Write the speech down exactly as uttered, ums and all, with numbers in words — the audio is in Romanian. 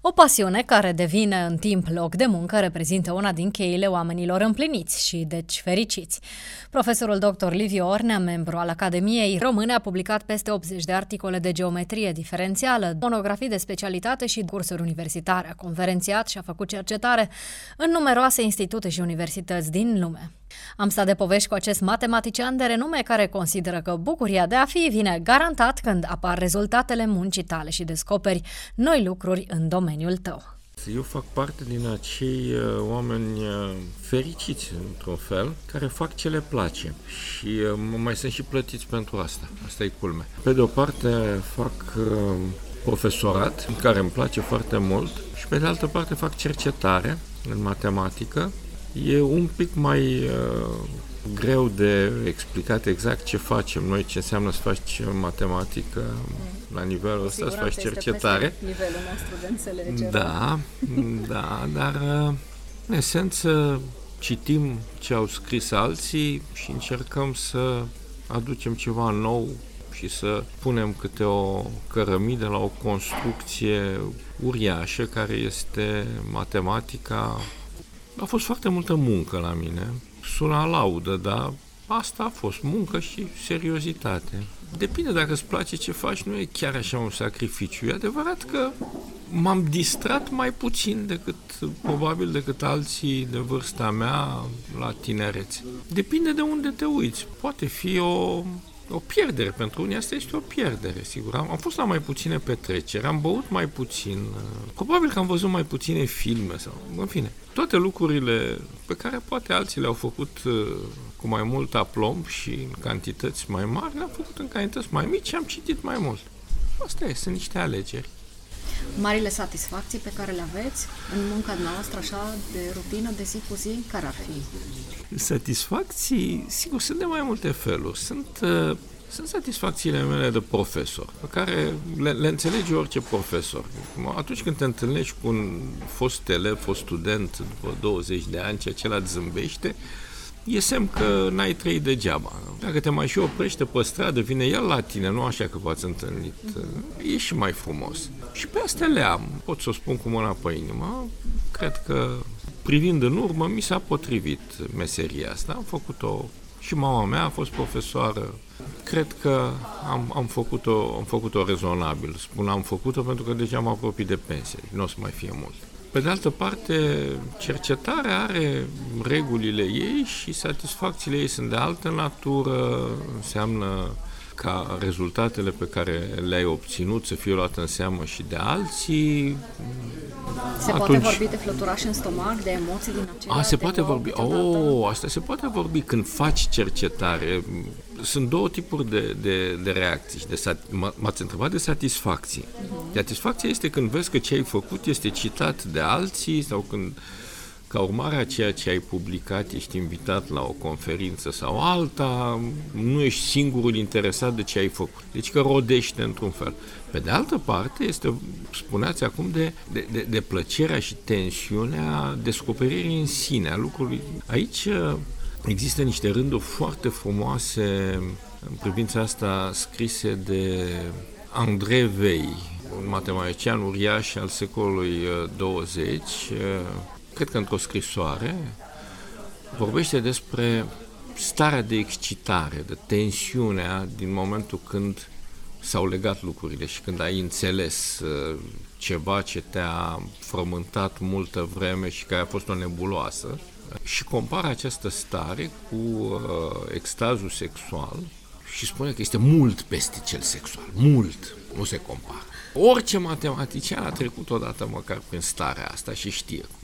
O pasiune care devine în timp loc de muncă reprezintă una din cheile oamenilor împliniți și deci fericiți. Profesorul doctor Liviu Ornea, membru al Academiei Române, a publicat peste optzeci de articole de geometrie diferențială, monografii de specialitate și cursuri universitare. A conferențiat și a făcut cercetare în numeroase institute și universități din lume. Am stat de povești cu acest matematician de renume care consideră că bucuria de a fi vine garantat când apar rezultatele muncii tale și descoperi noi lucruri în domeniul tău. Eu fac parte din acei uh, oameni uh, fericiți, într-un fel, care fac ce le place și uh, mai sunt și plătiți pentru asta. Asta e culmea. Pe de o parte fac uh, profesorat, care îmi place foarte mult, și pe de altă parte fac cercetare în matematică. E un pic mai uh, greu de explicat exact ce facem noi, ce înseamnă să faci matematică la nivelul ăsta, să faci cercetare. Nivelul nostru de înțelegere. Da, da, dar în esență citim ce au scris alții și încercăm să aducem ceva nou și să punem câte o cărămidă la o construcție uriașă care este matematica. A fost foarte multă muncă la mine, sună a laudă, dar asta a fost, muncă și seriozitate. Depinde dacă îți place ce faci, nu e chiar așa un sacrificiu. E adevărat că m-am distrat mai puțin decât, probabil, decât alții de vârsta mea la tinerețe. Depinde de unde te uiți. Poate fi o, o pierdere. Pentru unii asta este o pierdere, sigur. Am, am fost la mai puține petreceri, am băut mai puțin. Probabil că am văzut mai puține filme sau, în fine, toate lucrurile pe care poate alții le-au făcut cu mai mult aplomb și în cantități mai mari, le-am făcut în cantități mai mici și am citit mai mult. Asta e, sunt niște alegeri. Marile satisfacții pe care le aveți în munca noastră așa de rutină, de zi cu zi, care ar fi? Satisfacții, sigur, sunt de mai multe feluri. Sunt, uh, sunt satisfacțiile mele de profesor, pe care le, le înțelege orice profesor. Atunci când te întâlnești cu un fost elev, fost student după douăzeci de ani, ceea ce ăla îți zâmbește, e semn că n-ai trăit degeaba. Dacă te mai și oprește pe stradă, vine el la tine, nu așa că v-ați întâlnit. E și mai frumos. Și pe astea le am. Pot să o spun cu mâna pe inimă. Cred că, privind în urmă, mi s-a potrivit meseria asta. Am făcut-o, și mama mea a fost profesoară. Cred că am, am, făcut-o, am făcut-o rezonabil. Spun am făcut-o pentru că deja am apropiat de pensie. Nu o să mai fie mult. Pe de altă parte, cercetarea are regulile ei și satisfacțiile ei sunt de altă natură, înseamnă ca rezultatele pe care le-ai obținut să fie luate în seamă și de alții. Se Atunci... poate vorbi de fluturași în stomac, de emoții din acelea? A, se poate vorbi. Oh, asta se poate vorbi când faci cercetare. Sunt două tipuri de, de, de reacții. De sat... M-ați întrebat de satisfacții. Uh-huh. Satisfacția este când vezi că ce ai făcut este citat de alții sau când, ca urmare a ceea ce ai publicat, ești invitat la o conferință sau alta, nu ești singurul interesat de ce ai făcut. Deci că rodește într-un fel. Pe de altă parte, este, spuneați acum, de, de, de, de plăcerea și tensiunea descoperirii în sine a lucrului. Aici există niște rânduri foarte frumoase în privința asta scrise de André Weil, un matematician uriaș al secolului douăzeci, cred că într-o scrisoare, vorbește despre starea de excitare, de tensiunea din momentul când s-au legat lucrurile și când ai înțeles ceva ce te-a frământat multă vreme și care a fost o nebuloasă și compară această stare cu uh, extazul sexual și spune că este mult peste cel sexual, mult, nu se compară. Orice matematician a trecut odată măcar prin starea asta și știe.